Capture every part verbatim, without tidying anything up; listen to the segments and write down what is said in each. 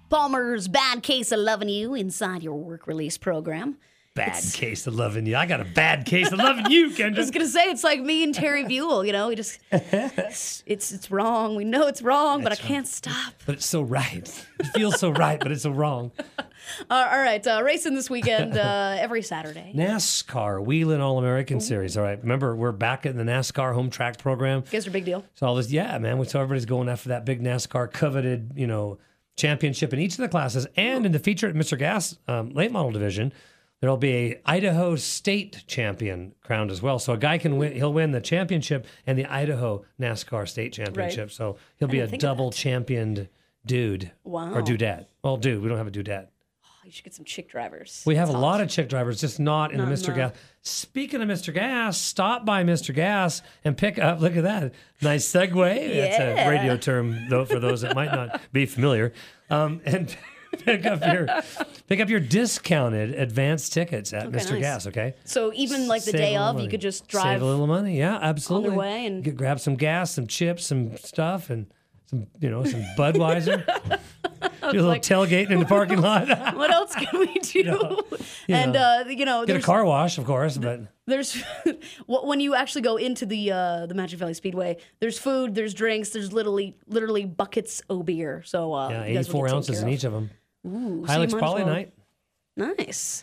Palmer's Bad Case of Loving You inside your work release program. Bad It's- case of loving you. I got a bad case of loving you, I was Kendra. gonna say it's like me and Terry Buell, you know. We just it's it's, it's wrong. We know it's wrong, but I That's can't stop. But it's so right. It feels so right, but it's so wrong. Uh, all right, uh, racing this weekend uh, every Saturday. NASCAR Wheeling All-American Series. All right, remember we're back in the NASCAR home track program. You guys are a big deal. So all this, yeah, man. So everybody's going after that big NASCAR coveted, you know, championship in each of the classes, and in the feature at Mister Gas um, late model division. There'll be a Idaho State Champion crowned as well. So a guy can win, he'll win the championship and the Idaho NASCAR State Championship. Right. So he'll be I a didn't think of double that. championed dude. Wow. Or dudette. Well, dude, we don't have a dudette. Oh, you should get some chick drivers. We have That's a hot. lot of chick drivers, just not in Not the Mister in Gas. Speaking of Mister Gas, stop by Mister Gas and pick up, look at that. Nice segue. That's a Yeah. radio term, though, for those that might not be familiar. Um, and pick up your pick up your discounted advance tickets at Okay, Mister nice. Gas, okay? So even like the Save a day little of, money. you could just Save drive. a little money. Yeah, absolutely. way and- Get, grab some gas, some chips, some stuff, and some, you know, some Budweiser. Do a little like- tailgating in the parking lot. What else can we do? know, you and know. uh, you know, Get a there's, car wash, of course, but there's wh- when you actually go into the uh, the Magic Valley Speedway. There's food, there's drinks, there's literally literally buckets of beer. So uh, yeah, you guys will eighty-four get taken ounces care in of. each of them. Ooh, so you Hilux might as Poly well- night. Nice.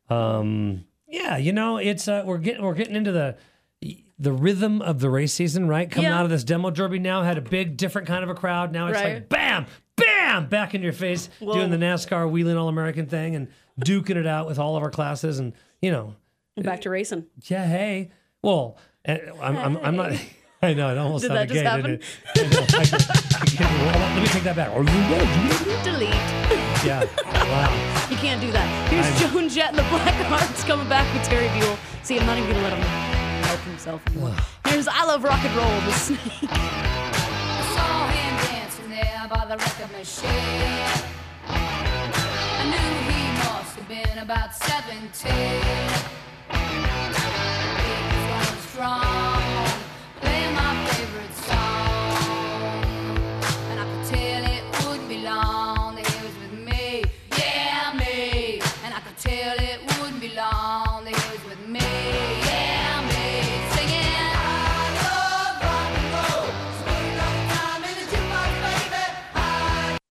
Um, yeah, you know, it's uh, we're getting we're getting into the the rhythm of the race season, right? Coming Yeah. out of this demo derby now, had a big different kind of a crowd. Now it's Right. like bam, bam, back in your face, Whoa. doing the NASCAR Wheeling All American thing and duking it out with all of our classes, and you know, Back to racing. yeah, hey, well, uh, I'm I'm, I'm not. I know it almost Did sounded that just gay, happen? didn't it? I know, I get- I get- well, let me take that back. Delete. Yeah, wow. You can't do that. Here's I'm- Joan Jett and the Black Hearts coming back with Terry Buell. See, I'm not even gonna let him help himself anymore. Here's I Love Rock and Roll, the Snake. I saw him dancing there by the record machine. I knew he must have been about seventeen. He was going strong, playing my favorite song. And I could tell it wouldn't be long that he was with me, yeah, me. And I could tell it